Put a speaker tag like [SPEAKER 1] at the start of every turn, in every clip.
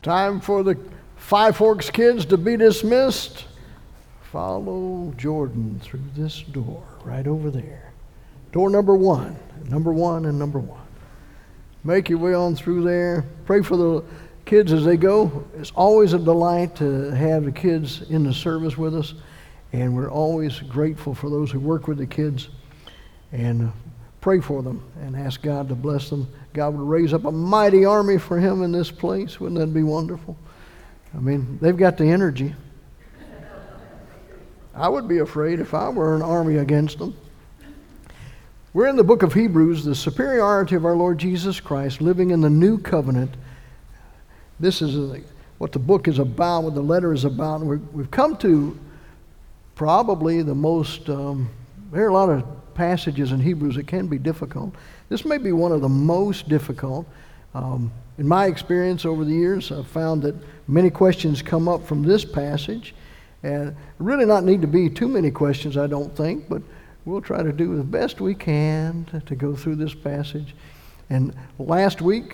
[SPEAKER 1] Time for the Five Forks kids to be dismissed. Follow Jordan through this door right over there. Door number one and number one. Make your way on through there. Pray for the kids as they go. It's always a delight to have the kids in the service with us, and we're always grateful for those who work with the kids, and pray for them and ask God to bless them. God would raise up a mighty army for him in this place. Wouldn't that be wonderful? I mean, they've got the energy. I would be afraid if I were an army against them. We're in the book of Hebrews, the superiority of our Lord Jesus Christ, living in the new covenant. This is what the book is about, what the letter is about. And we've come to probably the most, there are a lot of passages in Hebrews that can be difficult. This may be one of the most difficult. In my experience over the years, I've found that many questions come up from this passage. And really not need to be too many questions, I don't think, but we'll try to do the best we can to go through this passage. And last week,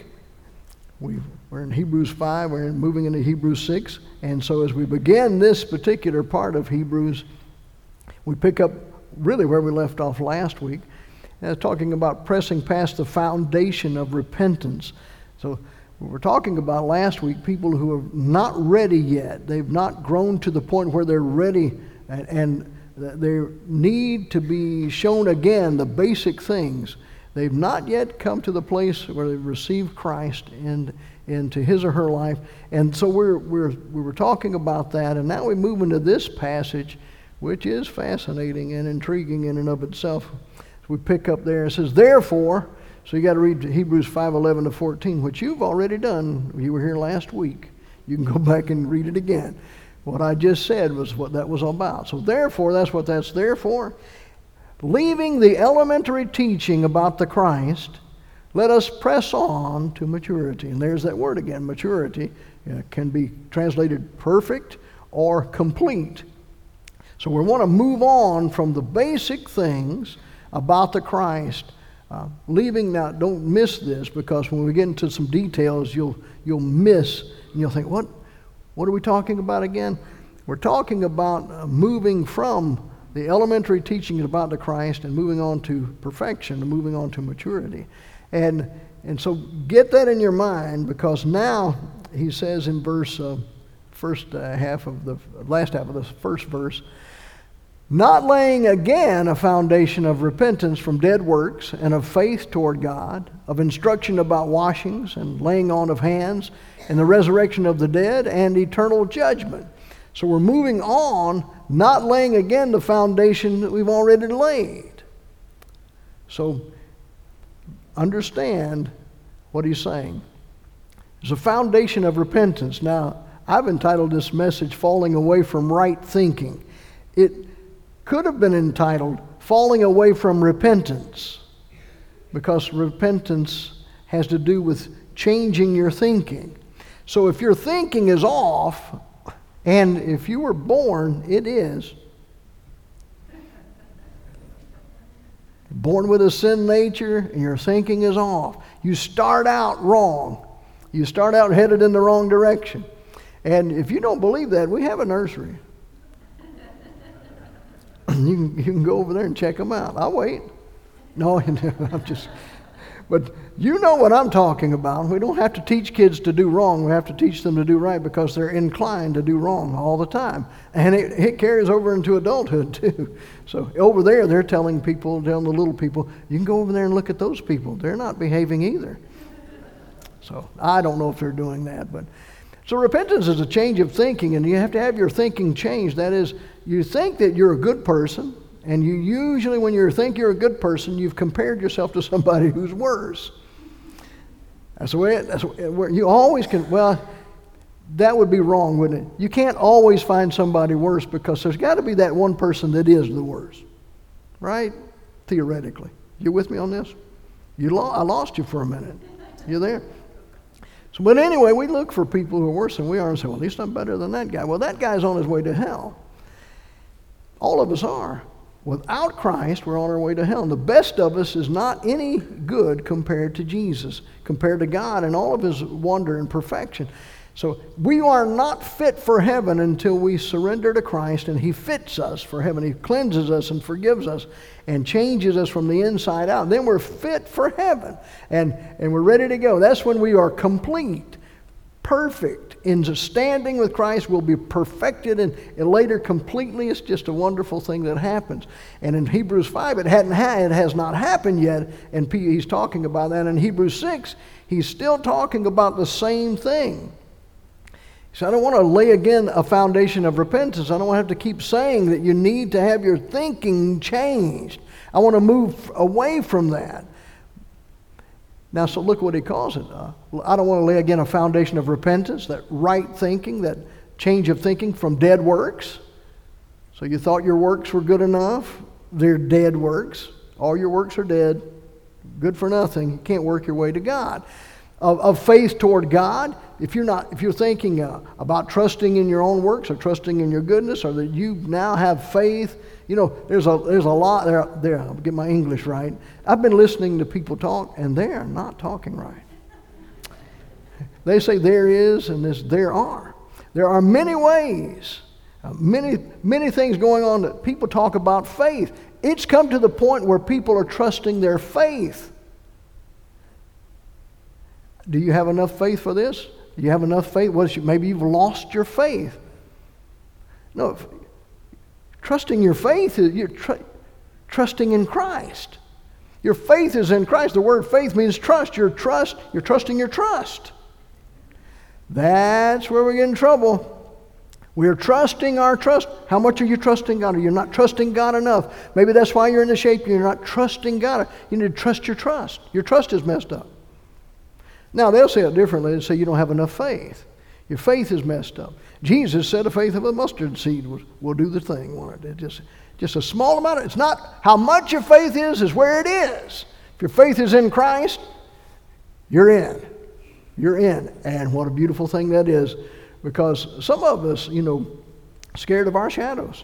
[SPEAKER 1] we're in Hebrews 5, we're moving into Hebrews 6. And so as we begin this particular part of Hebrews, we pick up really where we left off last week, talking about pressing past the foundation of repentance. So we were talking about last week people who are not ready yet. They've not grown to the point where they're ready, and they need to be shown again the basic things. They've not yet come to the place where they've received Christ into his or her life. And so we were talking about that, and now we move into this passage, which is fascinating and intriguing in and of itself. We pick up there, it says, therefore, so you got to read Hebrews 5:11 to 14, which you've already done. You were here last week. You can go back and read it again. What I just said was what that was all about. So therefore, that's what that's there for. Leaving the elementary teaching about the Christ, let us press on to maturity. And there's that word again, maturity. Can be translated perfect or complete. So we want to move on from the basic things about the Christ. Leaving now, don't miss this, because when we get into some details, you'll miss, and you'll think, what are we talking about again? We're talking about moving from the elementary teachings about the Christ and moving on to perfection and moving on to maturity. And so get that in your mind, because now he says in verse last half of the first verse, not laying again a foundation of repentance from dead works and of faith toward God, of instruction about washings and laying on of hands and the resurrection of the dead and eternal judgment. So we're moving on, not laying again the foundation that we've already laid. So understand what he's saying. There's a foundation of repentance. Now, I've entitled this message, Falling Away from Right Thinking. It could have been entitled Falling Away from Repentance, because repentance has to do with changing your thinking. So if your thinking is off, and if you were born, it is. Born with a sin nature, and your thinking is off. You start out wrong. You start out headed in the wrong direction. And if you don't believe that, we have a nursery. You can go over there and check them out. I'll wait. No, I'm just... But you know what I'm talking about. We don't have to teach kids to do wrong. We have to teach them to do right, because they're inclined to do wrong all the time. And it carries over into adulthood too. So over there, they're telling the little people, you can go over there and look at those people. They're not behaving either. So I don't know if they're doing that. So repentance is a change of thinking, and you have to have your thinking changed. That is, you think that you're a good person, and you usually, when you think you're a good person, you've compared yourself to somebody who's worse. That's the way you always can. Well, that would be wrong, wouldn't it? You can't always find somebody worse, because there's got to be that one person that is the worst, right? Theoretically. You with me on this? I lost you for a minute. You there? So, but anyway, we look for people who are worse than we are and say, well, at least I'm better than that guy. Well, that guy's on his way to hell. All of us are. Without Christ, we're on our way to hell. And the best of us is not any good compared to Jesus, compared to God and all of his wonder and perfection. So we are not fit for heaven until we surrender to Christ and He fits us for heaven. He cleanses us and forgives us and changes us from the inside out. Then we're fit for heaven and we're ready to go. That's when we are complete, perfect. In standing with Christ, we'll be perfected and later completely. It's just a wonderful thing that happens. And in Hebrews 5, it has not happened yet, and he's talking about that. In Hebrews 6, he's still talking about the same thing. So I don't want to lay again a foundation of repentance. I don't want to have to keep saying that you need to have your thinking changed. I want to move away from that. Now, so look what he calls it. I don't want to lay again a foundation of repentance, that right thinking, that change of thinking from dead works. So you thought your works were good enough. They're dead works. All your works are dead. Good for nothing. You can't work your way to God. Of faith toward God, if you're thinking about trusting in your own works or trusting in your goodness, or that you now have faith, there's a lot there. I'll get my English right. I've been listening to people talk, and they're not talking right. They say there is, and there are. There are many ways, many things going on that people talk about faith. It's come to the point where people are trusting their faith. Do you have enough faith for this? Do you have enough faith? Maybe you've lost your faith. No, trusting your faith is you're trusting in Christ. Your faith is in Christ. The word faith means trust. You're trusting your trust. That's where we get in trouble. We're trusting our trust. How much are you trusting God? Or you're not trusting God enough. Maybe that's why you're in the shape you're not trusting God. You need to trust your trust. Your trust is messed up. Now, they'll say it differently. They'll say you don't have enough faith. Your faith is messed up. Jesus said the faith of a mustard seed will do the thing, won't it? Just a small amount. It's not how much your faith is where it is. If your faith is in Christ, you're in. You're in. And what a beautiful thing that is, because some of us, scared of our shadows.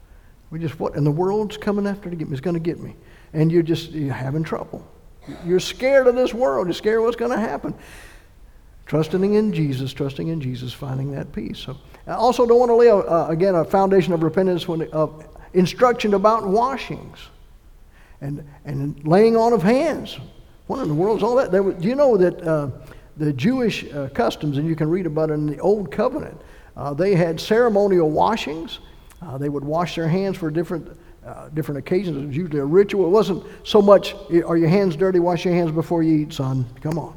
[SPEAKER 1] What in the world's coming after to get me? It's going to get me. And you're having trouble. You're scared of this world. You're scared of what's going to happen. Trusting in Jesus, finding that peace. So I also don't want to lay, again, a foundation of repentance of instruction about washings and laying on of hands. What in the world is all that? Do you know that the Jewish customs, and you can read about it in the Old Covenant, they had ceremonial washings. They would wash their hands for different occasions. It was usually a ritual. It wasn't so much, are your hands dirty? Wash your hands before you eat, son. Come on.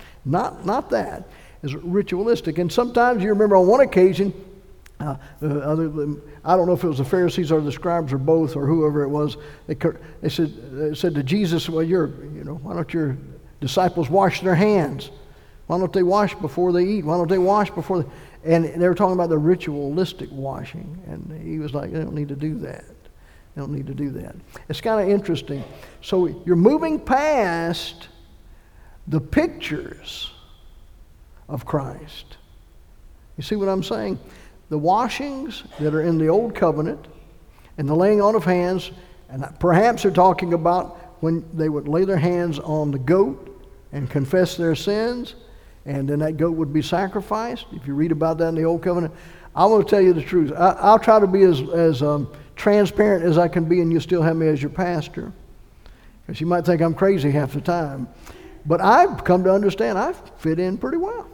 [SPEAKER 1] Not that. It's ritualistic. And sometimes you remember on one occasion, I don't know if it was the Pharisees or the scribes or both or whoever it was, they said to Jesus, well, why don't your disciples wash their hands? Why don't they wash before they eat? Why don't they wash before they... And they were talking about the ritualistic washing. And he was like, they don't need to do that. They don't need to do that. It's kind of interesting. So you're moving past the pictures of Christ. You see what I'm saying? The washings that are in the Old Covenant and the laying on of hands, and perhaps they're talking about when they would lay their hands on the goat and confess their sins, and then that goat would be sacrificed. If you read about that in the Old Covenant, I want to tell you the truth. I'll try to be as transparent as I can be, and you still have me as your pastor, because you might think I'm crazy half the time. But I've come to understand I fit in pretty well.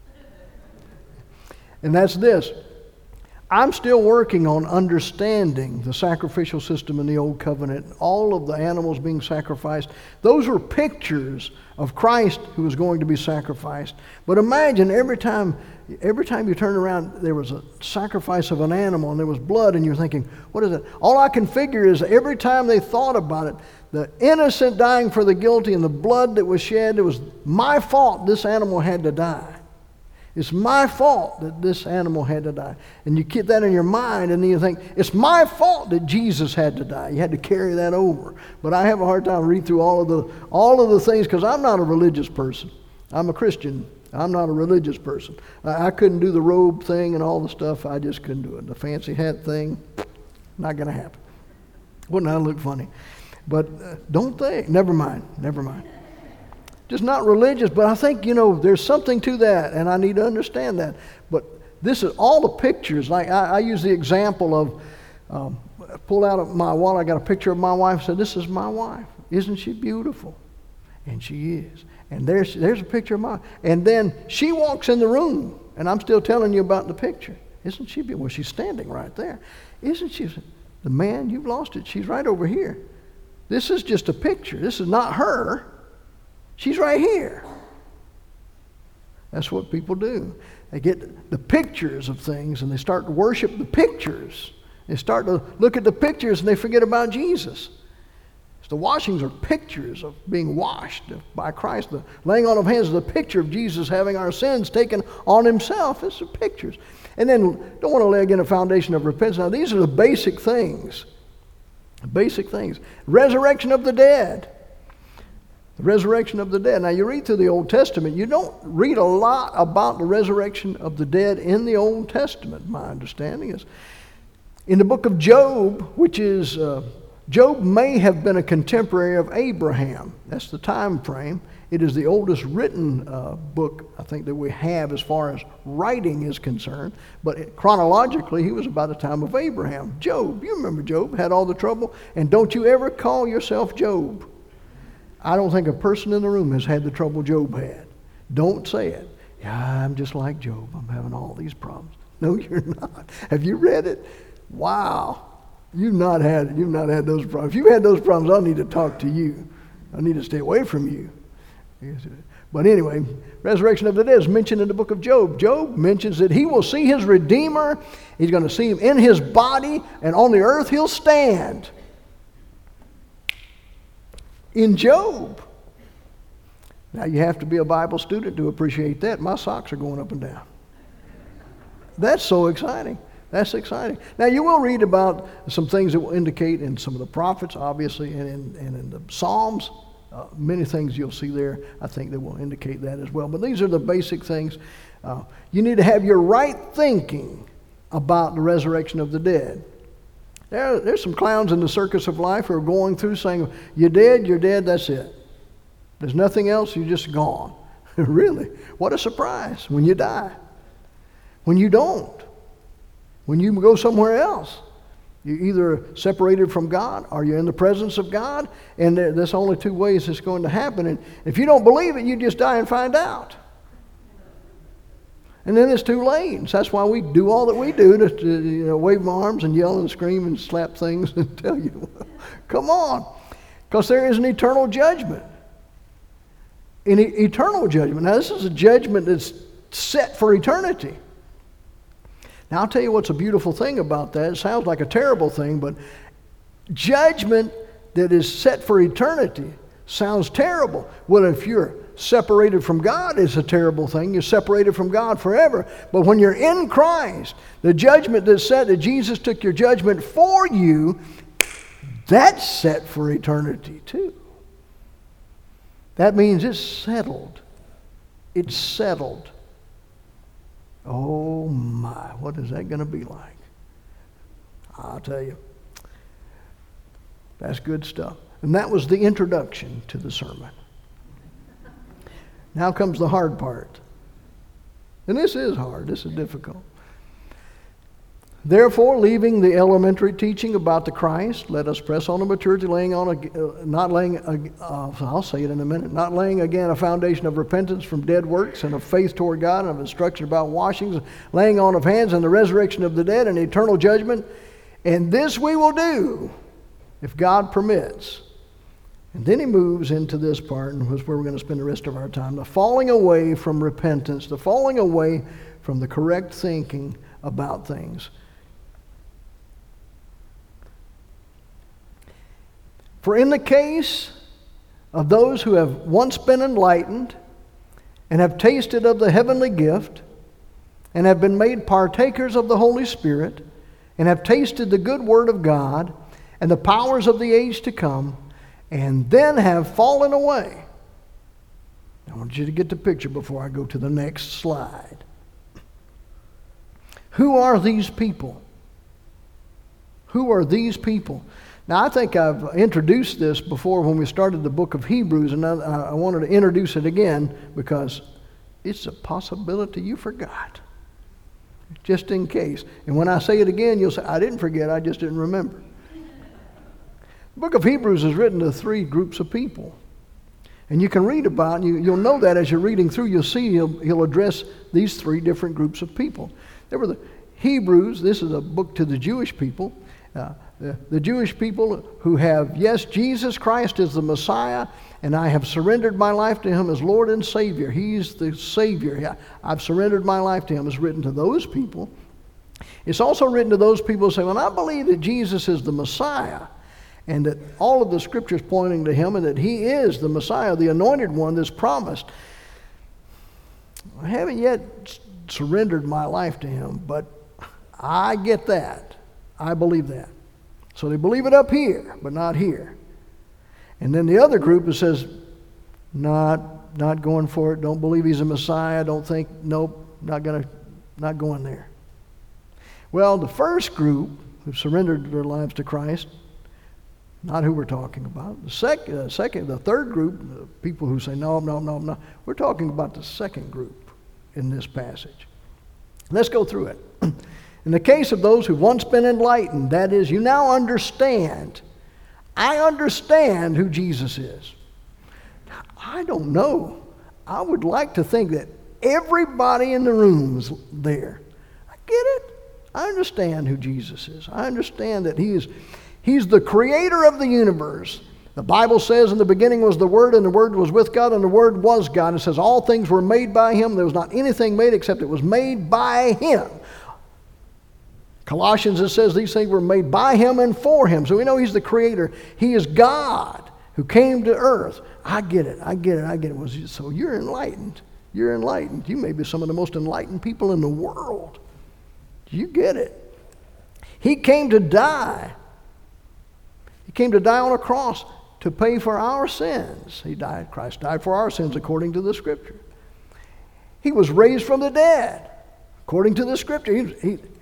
[SPEAKER 1] And that's this. I'm still working on understanding the sacrificial system in the Old Covenant, all of the animals being sacrificed. Those were pictures of Christ who was going to be sacrificed. But imagine every time you turn around, there was a sacrifice of an animal and there was blood, and you're thinking, what is it? All I can figure is every time they thought about it, the innocent dying for the guilty and the blood that was shed, it was my fault this animal had to die. It's my fault that this animal had to die. And you keep that in your mind, and then you think, it's my fault that Jesus had to die. You had to carry that over. But I have a hard time reading through all of the things, because I'm not a religious person. I'm a Christian. I'm not a religious person. I couldn't do the robe thing and all the stuff. I just couldn't do it. The fancy hat thing, not going to happen. Wouldn't that look funny? But don't think. Never mind. just not religious, but I think, there's something to that, and I need to understand that. But this is all the pictures. Like I use the example of, pull out of my wallet, I got a picture of my wife, said, this is my wife. Isn't she beautiful? And she is. And there's a picture of mine. And then she walks in the room, and I'm still telling you about the picture. Isn't she beautiful? Well, she's standing right there. Isn't she? The man, you've lost it. She's right over here. This is just a picture. This is not her. She's right here. That's what people do. They get the pictures of things, and they start to worship the pictures. They start to look at the pictures, and they forget about Jesus. The washings are pictures of being washed by Christ. The laying on of hands is a picture of Jesus having our sins taken on himself. It's the pictures. And then don't want to lay again a foundation of repentance. Now these are the basic things. Basic things. Resurrection of the dead. The resurrection of the dead. Now you read through the Old Testament, you don't read a lot about the resurrection of the dead in the Old Testament, my understanding is. In the book of Job, which is... Job may have been a contemporary of Abraham. That's the time frame. It is the oldest written book, I think, that we have as far as writing is concerned. But chronologically, he was about the time of Abraham. Job, you remember Job, had all the trouble. And don't you ever call yourself Job. I don't think a person in the room has had the trouble Job had. Don't say it. Yeah, I'm just like Job. I'm having all these problems. No, you're not. Have you read it? Wow. You've not had those problems. If you had those problems, I'll need to talk to you. I need to stay away from you. But anyway, resurrection of the dead is mentioned in the book of Job. Job mentions that he will see his Redeemer. He's going to see him in his body, and on the earth he'll stand. In Job. Now you have to be a Bible student to appreciate that. My socks are going up and down. That's so exciting. That's exciting. Now, you will read about some things that will indicate in some of the prophets, obviously, and in the Psalms. Many things you'll see there, I think, that will indicate that as well. But these are the basic things. You need to have your right thinking about the resurrection of the dead. There's some clowns in the circus of life who are going through saying, you're dead, that's it. There's nothing else, you're just gone. Really? What a surprise when you die. When you don't. When you go somewhere else, you're either separated from God or you're in the presence of God, and there's only two ways it's going to happen. And if you don't believe it, you just die and find out. And then it's too late. So that's why we do all that we do, to wave my arms and yell and scream and slap things and tell you, come on. Because there is an eternal judgment. An eternal judgment. Now this is a judgment that's set for eternity. Now, I'll tell you what's a beautiful thing about that. It sounds like a terrible thing, but judgment that is set for eternity sounds terrible. Well, if you're separated from God, it's a terrible thing. You're separated from God forever. But when you're in Christ, the judgment that's set, that Jesus took your judgment for you, that's set for eternity too. That means it's settled. It's settled. Oh my, what is that going to be like? I'll tell you. That's good stuff. And that was the introduction to the sermon. Now comes the hard part. And this is hard. This is difficult. Therefore, leaving the elementary teaching about the Christ, let us press on to maturity, I'll say it in a minute, not laying again a foundation of repentance from dead works and of faith toward God and of instruction about washings, laying on of hands and the resurrection of the dead and eternal judgment. And this we will do if God permits. And then he moves into this part, and was where we're going to spend the rest of our time, the falling away from repentance, the falling away from the correct thinking about things. For in the case of those who have once been enlightened and have tasted of the heavenly gift and have been made partakers of the Holy Spirit and have tasted the good word of God and the powers of the age to come, and then have fallen away. I want you to get the picture before I go to the next slide. Who are these people? Who are these people? Now, I think I've introduced this before when we started the book of Hebrews, and I wanted to introduce it again because it's a possibility you forgot, just in case. And when I say it again, you'll say, I didn't forget, I just didn't remember. The book of Hebrews is written to 3 groups of people. And you can read about, you'll know that as you're reading through, you'll see he'll address these 3 different groups of people. There were the Hebrews. This is a book to the Jewish people. The Jewish people who have, yes, Jesus Christ is the Messiah, and I have surrendered my life to him as Lord and Savior. He's the Savior. I've surrendered my life to him. It's written to those people. It's also written to those people who say, well, I believe that Jesus is the Messiah, and that all of the Scriptures pointing to him, and that he is the Messiah, the anointed one that's promised. I haven't yet surrendered my life to him, but I get that. I believe that. So they believe it up here, but not here. And then the other group that says, not going for it, don't believe he's a Messiah, don't think, nope, not going there. Well, the first group who surrendered their lives to Christ, not who we're talking about. The third group, people who say, no, we're talking about the second group in this passage. Let's go through it. In the case of those who've once been enlightened, that is, you now understand. I understand who Jesus is. I don't know. I would like to think that everybody in the room is there. I get it. I understand who Jesus is. I understand that He's the creator of the universe. The Bible says in the beginning was the Word, and the Word was with God, and the Word was God. It says all things were made by him. There was not anything made except it was made by him. Colossians, it says these things were made by him and for him. So we know he's the creator. He is God who came to earth. I get it. So you're enlightened. You're enlightened. You may be some of the most enlightened people in the world. You get it. He came to die. He came to die on a cross to pay for our sins. Christ died for our sins according to the Scripture. He was raised from the dead according to the Scripture.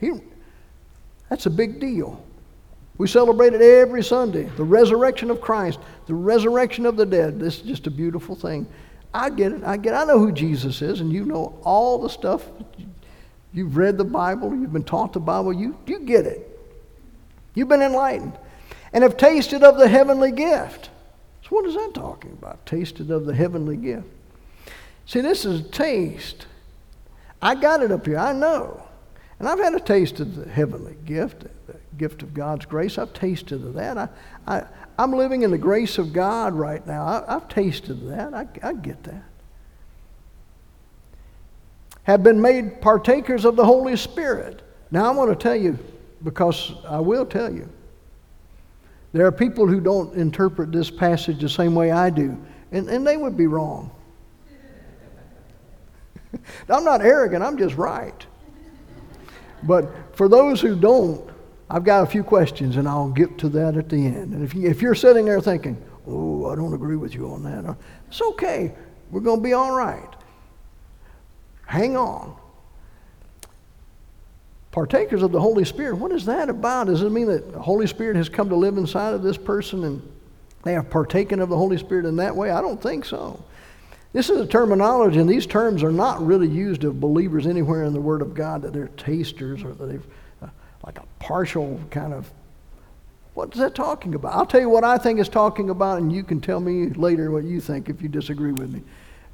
[SPEAKER 1] That's a big deal. We celebrate it every Sunday. The resurrection of Christ, the resurrection of the dead. This is just a beautiful thing. I get it. I know who Jesus is, and you know all the stuff. You've read the Bible. You've been taught the Bible. You get it. You've been enlightened and have tasted of the heavenly gift. So what is that talking about? Tasted of the heavenly gift. See, this is a I got it up here. I know. And I've had a taste of the heavenly gift, the gift of God's grace. I've tasted of that. I'm living in the grace of God right now. I've tasted that. I get that. Have been made partakers of the Holy Spirit. Now I want to tell you, because I will tell you, there are people who don't interpret this passage the same way I do, and they would be wrong. I'm not arrogant, I'm just right. But for those who don't, I've got a few questions, and I'll get to that at the end. And if you're sitting there thinking, oh, I don't agree with you on that, it's okay. We're going to be all right. Hang on. Partakers of the Holy Spirit, what is that about? Does it mean that the Holy Spirit has come to live inside of this person and they have partaken of the Holy Spirit in that way? I don't think so. This is a terminology, and these terms are not really used of believers anywhere in the Word of God, that they're tasters or that they've like a partial kind of, what is that talking about? I'll tell you what I think it's talking about, and you can tell me later what you think if you disagree with me.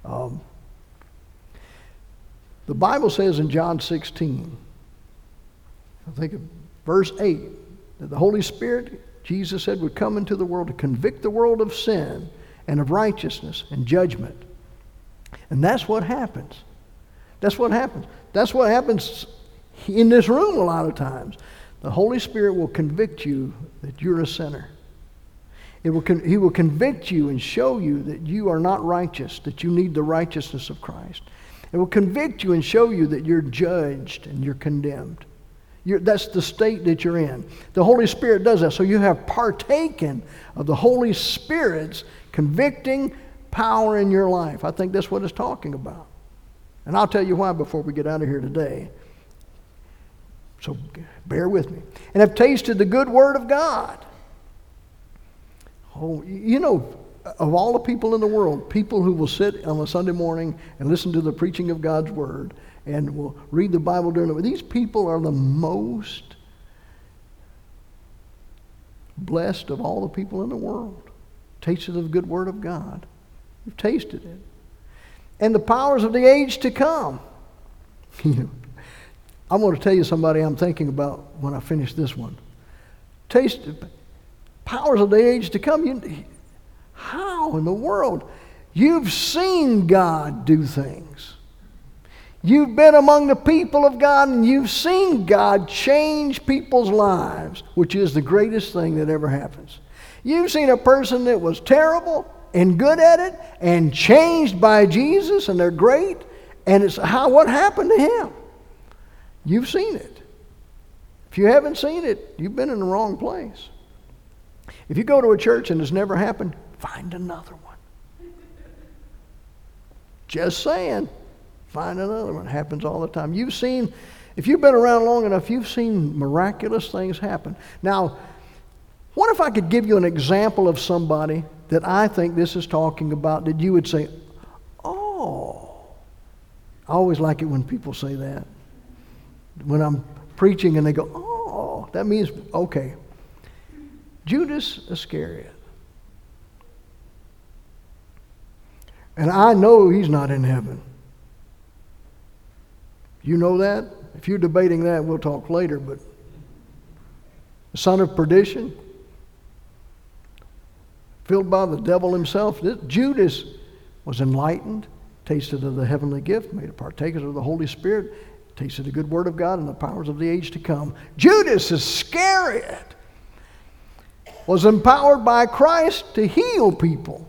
[SPEAKER 1] The Bible says in John 16, I think of verse 8, that the Holy Spirit, Jesus said, would come into the world to convict the world of sin and of righteousness and judgment. And that's what happens. That's what happens. That's what happens in this room a lot of times. The Holy Spirit will convict you that you're a sinner. He will convict you and show you that you are not righteous, that you need the righteousness of Christ. It will convict you and show you that you're judged and you're condemned. That's the state that you're in. The Holy Spirit does that. So you have partaken of the Holy Spirit's convicting power in your life. I think that's what it's talking about. And I'll tell you why before we get out of here today. So bear with me. And have tasted the good word of God. Oh, you know, of all the people in the world, people who will sit on a Sunday morning and listen to the preaching of God's Word and will read the Bible during the week, these people are the most blessed of all the people in the world. Tasted of the good Word of God. You've tasted it. And the powers of the age to come. You know, I'm going to tell you somebody I'm thinking about when I finish this one. Powers of the age to come. How in the world? You've seen God do things. You've been among the people of God and you've seen God change people's lives, which is the greatest thing that ever happens. You've seen a person that was terrible and good at it and changed by Jesus, and they're great, and it's what happened to him. You've seen it. If you haven't seen it, you've been in the wrong place. If you go to a church and it's never happened, find another one. Just saying, find another one. It happens all the time. If you've been around long enough, you've seen miraculous things happen. Now, what if I could give you an example of somebody that I think this is talking about that you would say, oh. I always like it when people say that. When I'm preaching and they go, oh, that means, okay. Judas Iscariot. And I know he's not in heaven. You know that? If you're debating that, we'll talk later, but the son of perdition, filled by the devil himself. Judas was enlightened, tasted of the heavenly gift, made a partaker of the Holy Spirit, tasted the good word of God and the powers of the age to come. Judas Iscariot was empowered by Christ to heal people.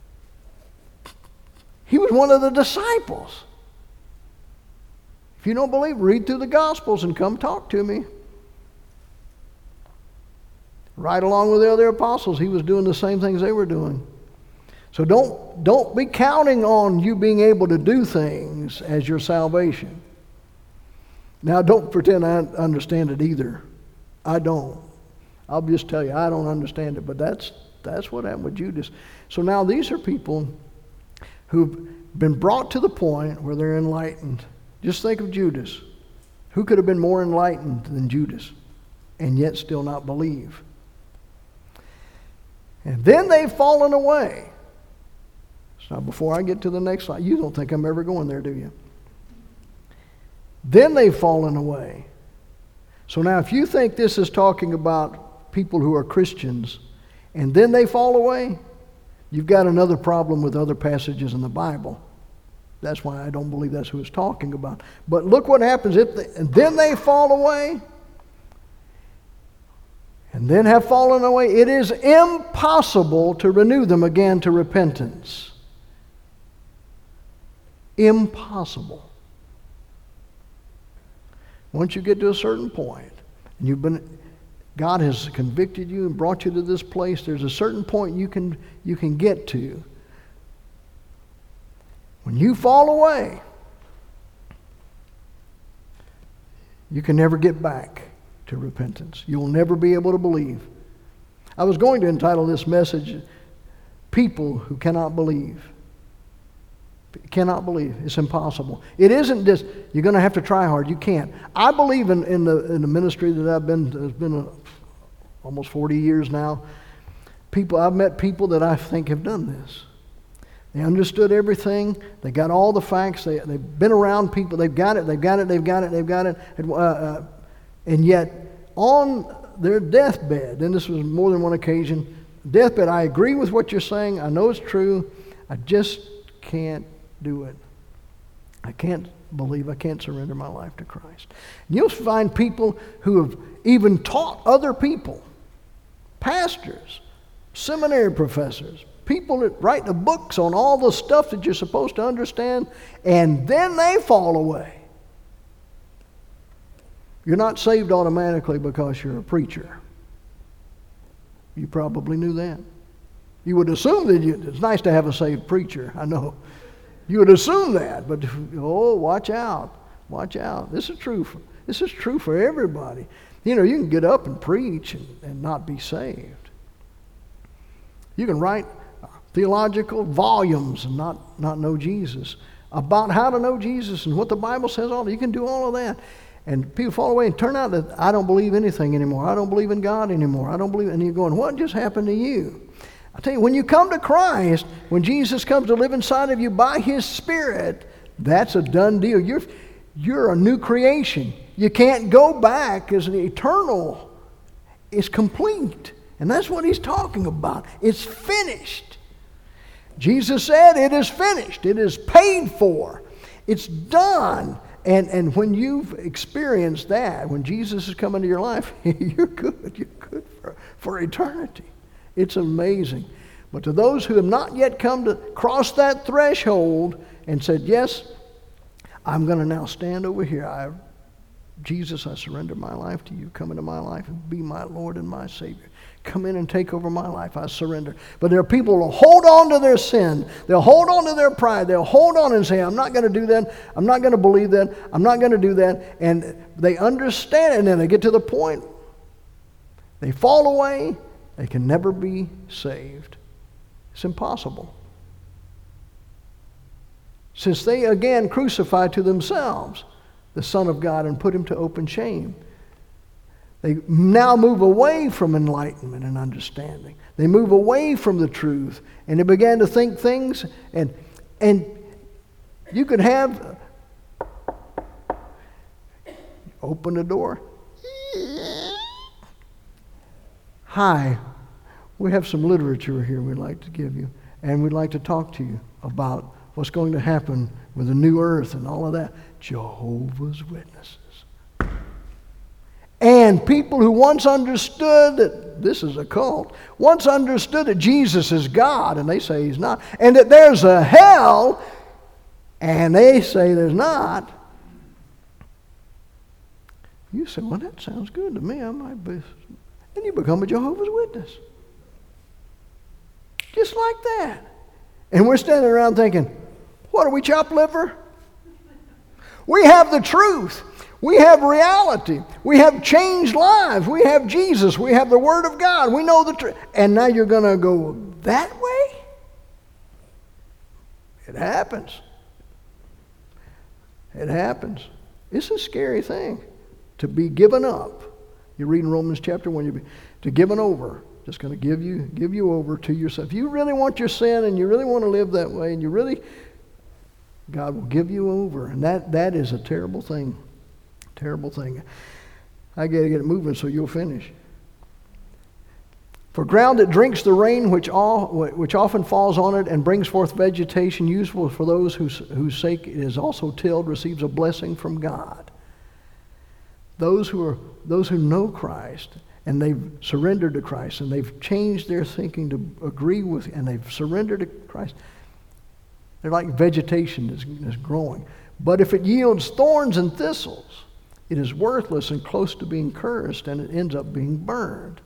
[SPEAKER 1] He was one of the disciples. If you don't believe, read through the Gospels and come talk to me. Right along with the other apostles, he was doing the same things they were doing. So don't be counting on you being able to do things as your salvation. Now, don't pretend I understand it either. I don't. I'll just tell you, I don't understand it. But that's what happened with Judas. So now these are people who've been brought to the point where they're enlightened. Just think of Judas. Who could have been more enlightened than Judas and yet still not believe? And then they've fallen away. So before I get to the next slide, you don't think I'm ever going there, do you? Then they've fallen away. So now if you think this is talking about people who are Christians and then they fall away, you've got another problem with other passages in the Bible. That's why I don't believe that's who it's talking about. But look what happens and then they fall away. And then have fallen away. It is impossible to renew them again to repentance. Impossible. Once you get to a certain point, and God has convicted you and brought you to this place, there's a certain point you can get to. When you fall away, you can never get back to repentance. You'll never be able to believe. I was going to entitle this message, People Who Cannot Believe. Cannot believe. It's impossible. It isn't just, you're going to have to try hard. You can't. I believe in the ministry that I've been, it's been almost 40 years now. I've met people that I think have done this. They understood everything. They got all the facts. They've been around people. They've got it. And yet, on their deathbed, and this was more than one occasion, deathbed, I agree with what you're saying. I know it's true. I just can't do it. I can't believe. I can't surrender my life to Christ. And you'll find people who have even taught other people, pastors, seminary professors, people that write the books on all the stuff that you're supposed to understand, and then they fall away. You're not saved automatically because you're a preacher. You probably knew that. You would assume that it's nice to have a saved preacher, I know. You would assume that, but watch out. Watch out. This is true for everybody. You know, you can get up and preach and not be saved. You can write theological volumes and not know Jesus, about how to know Jesus and what the Bible says. You can do all of that. And people fall away and turn out that I don't believe anything anymore. I don't believe in God anymore. I don't believe. And you're going, what just happened to you? I tell you, when you come to Christ, when Jesus comes to live inside of you by His Spirit, that's a done deal. You're a new creation. You can't go back as an eternal. It's complete. And that's what He's talking about. It's finished. Jesus said, it is finished. It is paid for. It's done. And when you've experienced that, when Jesus has come into your life, you're good. You're good for eternity. It's amazing. But to those who have not yet come to cross that threshold and said, yes, I'm going to now stand over here. Jesus, I surrender my life to you. Come into my life and be my Lord and my Savior. Come in and take over my life. I surrender. But there are people who will hold on to their sin. They'll hold on to their pride. They'll hold on and say, I'm not going to do that. I'm not going to believe that. I'm not going to do that. And they understand it, and then they get to the point. They fall away. They can never be saved. It's impossible. Since they again crucified to themselves the Son of God and put Him to open shame. They now move away from enlightenment and understanding. They move away from the truth, and they began to think things, and you could have open the door. Hi, we have some literature here we'd like to give you, and we'd like to talk to you about what's going to happen with the new earth and all of that. Jehovah's Witnesses. And people who once understood that this is a cult, once understood that Jesus is God, and they say He's not, and that there's a hell, and they say there's not. You say, well, that sounds good to me. I might be. And you become a Jehovah's Witness. Just like that. And we're standing around thinking, what are we, chopped liver? We have the truth. We have reality. We have changed lives. We have Jesus. We have the Word of God. We know the truth. And now you're going to go that way? It happens. It happens. It's a scary thing to be given up. You read in Romans chapter 1, to given over. Just going to give you over to yourself. If you really want your sin and you really want to live that way, and God will give you over. And that is a terrible thing. Terrible thing. I got to get it moving so you'll finish. For ground that drinks the rain which often falls on it and brings forth vegetation useful for those whose sake it is also tilled receives a blessing from God. Those who know Christ and they've surrendered to Christ and they've changed their thinking to agree with, and they've surrendered to Christ, they're like vegetation that's growing. But if it yields thorns and thistles, it is worthless and close to being cursed, and it ends up being burned.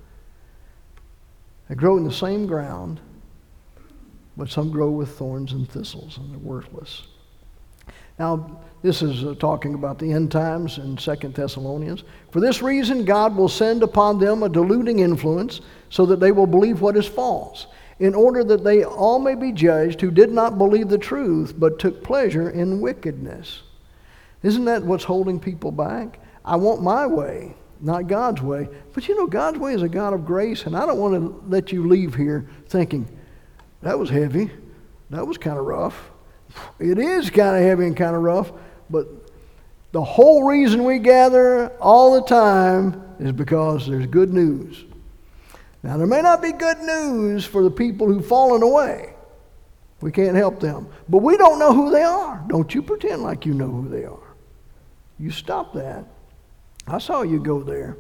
[SPEAKER 1] They grow in the same ground, but some grow with thorns and thistles, and they're worthless. Now, this is talking about the end times in 2 Thessalonians. For this reason, God will send upon them a deluding influence, so that they will believe what is false, in order that they all may be judged who did not believe the truth, but took pleasure in wickedness. Isn't that what's holding people back? I want my way, not God's way. But you know, God's way is a God of grace, and I don't want to let you leave here thinking, that was heavy, that was kind of rough. It is kind of heavy and kind of rough, but the whole reason we gather all the time is because there's good news. Now, there may not be good news for the people who've fallen away. We can't help them. But we don't know who they are. Don't you pretend like you know who they are. You stop that. I saw you go there.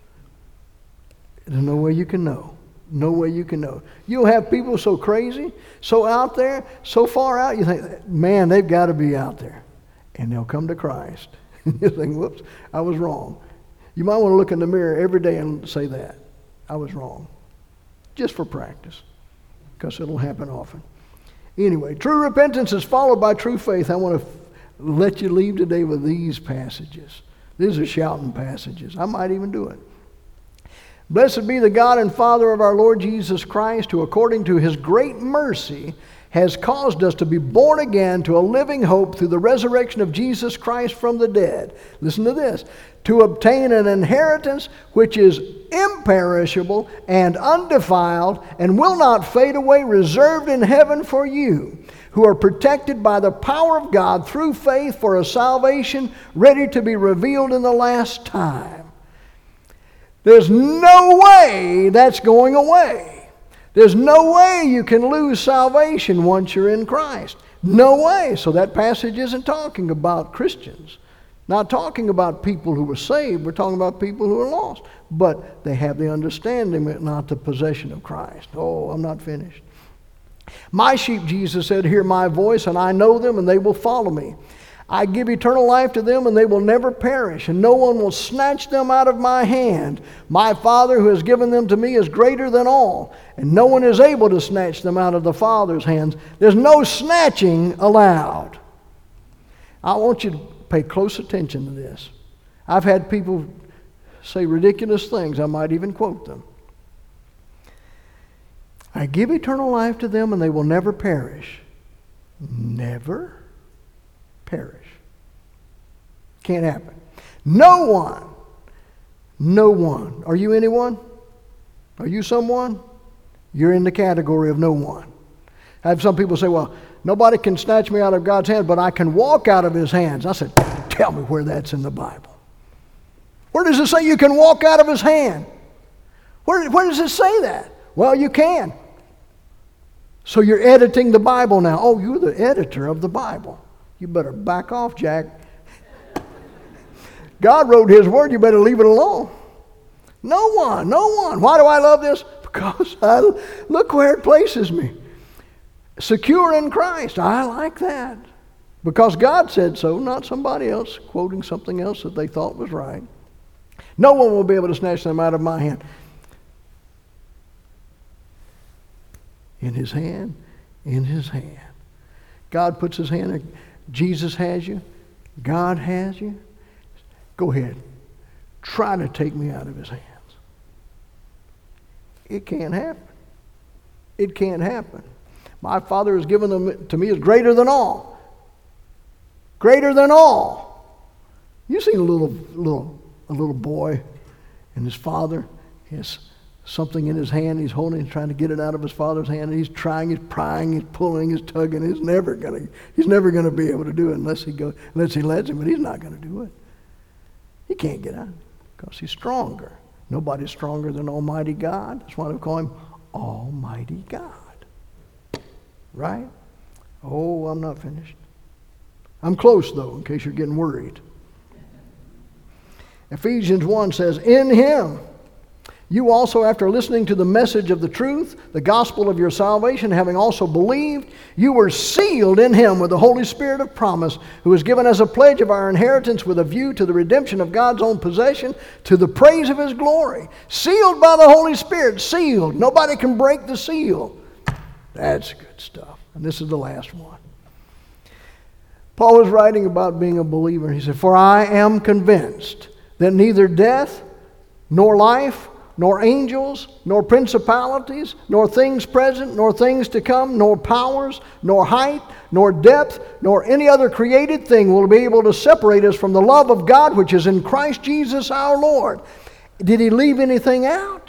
[SPEAKER 1] There's no way you can know. No way you can know. You'll have people so crazy, so out there, so far out, you think, man, they've got to be out there. And they'll come to Christ. You think, whoops, I was wrong. You might want to look in the mirror every day and say that. I was wrong. Just for practice. Because it'll happen often. Anyway, true repentance is followed by true faith. I want to let you leave today with these passages. These are shouting passages. I might even do it. Blessed be the God and Father of our Lord Jesus Christ, who according to his great mercy has caused us to be born again to a living hope through the resurrection of Jesus Christ from the dead. Listen to this. To obtain an inheritance which is imperishable and undefiled and will not fade away, reserved in heaven for you, who are protected by the power of God through faith for a salvation ready to be revealed in the last time. There's no way that's going away. There's no way you can lose salvation once you're in Christ. No way. So that passage isn't talking about Christians. Not talking about people who were saved. We're talking about people who are lost. But they have the understanding, but not the possession of Christ. Oh, I'm not finished. My sheep, Jesus said, hear my voice, and I know them, and they will follow me. I give eternal life to them, and they will never perish, and no one will snatch them out of my hand. My Father who has given them to me is greater than all, and no one is able to snatch them out of the Father's hands. There's no snatching allowed. I want you to pay close attention to this. I've had people say ridiculous things. I might even quote them. I give eternal life to them, and they will never perish. Never perish. Can't happen. No one. Are you anyone? Are you someone? You're in the category of no one. I have some people say, well, nobody can snatch me out of God's hand, but I can walk out of his hands. I said, tell me where that's in the Bible. Where does it say you can walk out of his hand? Where does it say that? Well, you can. So you're editing the Bible now. Oh, you're the editor of the Bible. You better back off, Jack. God wrote his word. You better leave it alone. No one. Why do I love this? Because look where it places me. Secure in Christ. I like that. Because God said so, not somebody else quoting something else that they thought was right. No one will be able to snatch them out of my hand. In his hand. God puts his hand in. Jesus has you. God has you. Go ahead. Try to take me out of his hands. It can't happen. It can't happen. My Father has given them to me is greater than all. Greater than all. You seen a little boy and his father has something in his hand. He's holding, he's trying to get it out of his father's hand. And he's trying, he's prying, he's pulling, he's tugging. He's never gonna be able to do it unless he lets him. But he's not gonna do it. He can't get out because he's stronger. Nobody's stronger than Almighty God. That's why they call him Almighty God. Right? Oh, I'm not finished. I'm close though, in case you're getting worried. Ephesians 1 says, in him you also, after listening to the message of the truth, the gospel of your salvation, having also believed, you were sealed in him with the Holy Spirit of promise, who is given as a pledge of our inheritance with a view to the redemption of God's own possession, to the praise of his glory. Sealed by the Holy Spirit. Sealed. Nobody can break the seal. That's good stuff. And this is the last one. Paul was writing about being a believer. He said, for I am convinced that neither death, nor life, nor angels, nor principalities, nor things present, nor things to come, nor powers, nor height, nor depth, nor any other created thing will be able to separate us from the love of God which is in Christ Jesus our Lord. Did he leave anything out?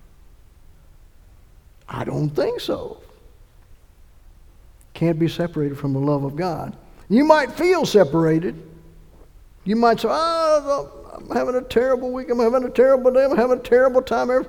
[SPEAKER 1] I don't think so. Can't be separated from the love of God. You might feel separated. You might say, I'm having a terrible week. I'm having a terrible day. I'm having a terrible time.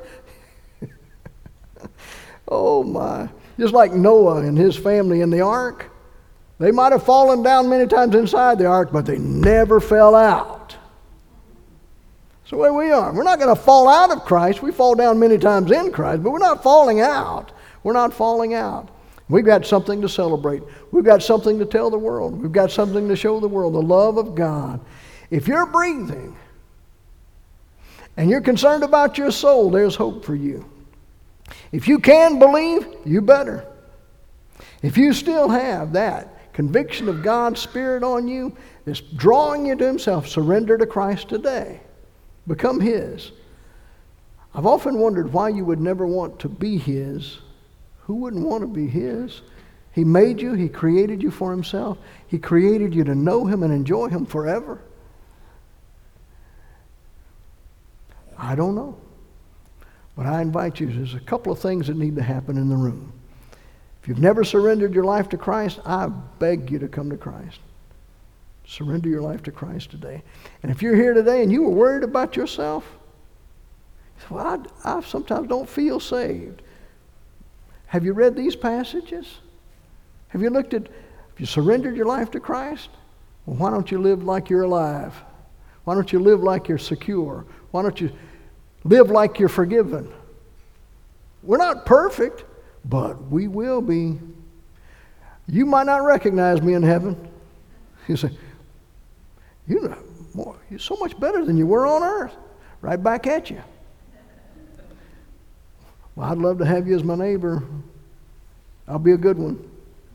[SPEAKER 1] Oh my. Just like Noah and his family in the ark. They might have fallen down many times inside the ark, but they never fell out. That's the way we are. We're not going to fall out of Christ. We fall down many times in Christ, but we're not falling out. We're not falling out. We've got something to celebrate. We've got something to tell the world. We've got something to show the world, the love of God. If you're breathing and you're concerned about your soul, there's hope for you. If you can believe, you better. If you still have that conviction of God's Spirit on you, that's drawing you to himself, surrender to Christ today. Become his. I've often wondered why you would never want to be His. Who wouldn't want to be His? He made you. He created you for Himself. He created you to know Him and enjoy Him forever. I don't know. But I invite you, there's a couple of things that need to happen in the room. If you've never surrendered your life to Christ, I beg you to come to Christ. Surrender your life to Christ today. And if you're here today and you were worried about yourself, well, I sometimes don't feel saved. Have you read these passages? Have you looked at, have you surrendered your life to Christ? Well, why don't you live like you're alive? Why don't you live like you're secure? Why don't you live like you're forgiven? We're not perfect, but we will be. You might not recognize me in heaven. You say, you're so much better than you were on earth. Right back at you. Well, I'd love to have you as my neighbor. I'll be a good one.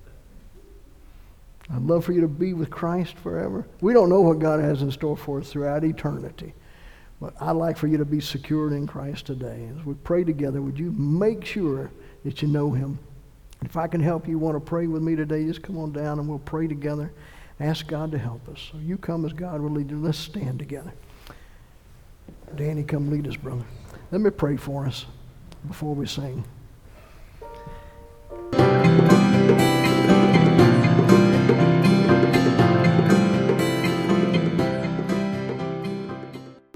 [SPEAKER 1] I'd love for you to be with Christ forever. We don't know what God has in store for us throughout eternity. But I'd like for you to be secured in Christ today. As we pray together, would you make sure that you know Him? If I can help you want to pray with me today, just come on down and we'll pray together. Ask God to help us. So you come as God will lead you. Let's stand together. Danny, come lead us, brother. Let me pray for us before we sing.